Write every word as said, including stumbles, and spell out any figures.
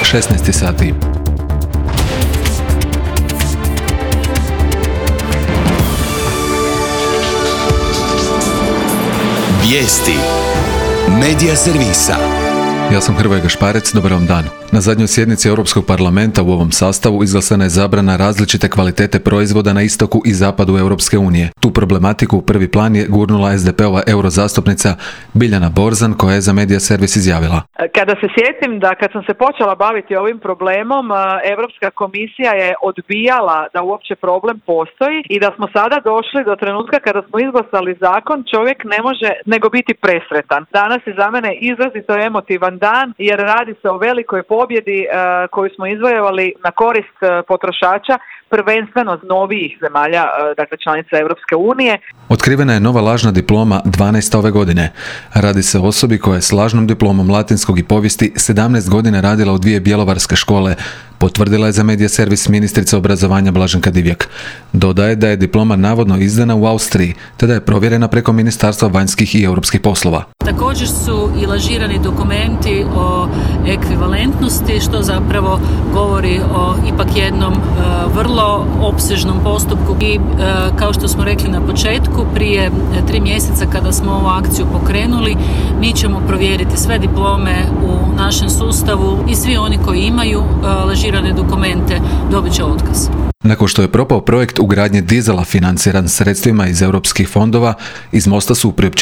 šesnaest sati. Vijesti Medija servisa. Ja sam Hrvoje Gašparec, dobar vam dan. Na zadnjoj sjednici Europskog parlamenta u ovom sastavu izglasana je zabrana različite kvalitete proizvoda na istoku i zapadu Europske unije. Tu problematiku u prvi plan je gurnula es de pe-ova eurozastupnica Biljana Borzan, koja je za Medija servis izjavila: Kada se sjetim da kad sam se počela baviti ovim problemom, Europska komisija je odbijala da uopće problem postoji i da smo sada došli do trenutka kada smo izglasali zakon, čovjek ne može nego biti presretan. Danas je za mene izrazito emotivan dan jer radi se o velikoj pobjedi uh, koju smo izvojevali na korist uh, potrošača, prvenstveno novijih zemalja, uh, dakle članica Europske unije. Otkrivena je nova lažna diploma dvanaeste ove godine. Radi se o osobi koja je s lažnom diplomom latinskog i povijesti sedamnaest godina radila u dvije bjelovarske škole, potvrdila je za Medija servis ministrica obrazovanja Blaženka Divjak. Dodaje da je diploma navodno izdana u Austriji, te da je provjerena preko Ministarstva vanjskih i europskih poslova. Također su i lažirani dokumenti o ekvivalentnosti, što zapravo govori o ipak jednom uh, vrlo opsežnom postupku. I uh, kao što smo rekli na početku, prije tri mjeseca kada smo ovu akciju pokrenuli, mi ćemo provjeriti sve diplome u našem sustavu i svi oni koji imaju uh, lažirane dokumente dobit će otkaz. Nakon što je propao projekt ugradnje dizela financiran sredstvima iz europskih fondova, iz Mosta su priopćili